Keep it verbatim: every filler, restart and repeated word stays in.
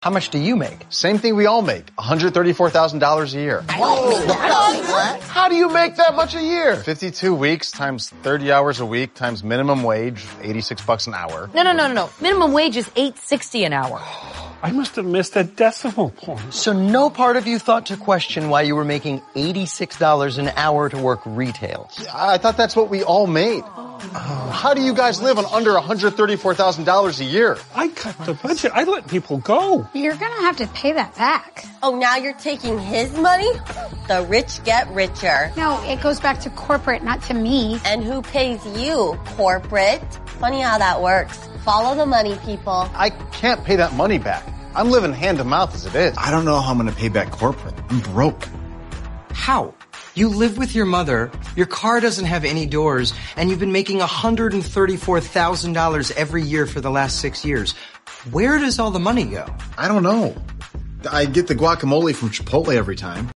How much do you make? Same thing we all make, one hundred thirty-four thousand dollars a year. What? How do you make that much a year? fifty-two weeks times thirty hours a week times minimum wage, eighty-six bucks an hour. No, no, no, no, no. Minimum wage is eight sixty an hour. I must have missed a decimal point. So no part of you thought to question why you were making eighty-six dollars an hour to work retail? I thought that's what we all made. Oh. How do you guys live on under one hundred thirty-four thousand dollars a year? I cut the budget. I let people go. You're gonna have to pay that back. Oh, now you're taking his money? The rich get richer. No, it goes back to corporate, not to me. And who pays you? Corporate? Funny how that works. Follow the money, people. I can't pay that money back. I'm living hand to mouth as it is. I don't know how I'm going to pay back corporate. I'm broke. How? You live with your mother, your car doesn't have any doors, and you've been making one hundred thirty-four thousand dollars every year for the last six years. Where does all the money go? I don't know. I get the guacamole from Chipotle every time.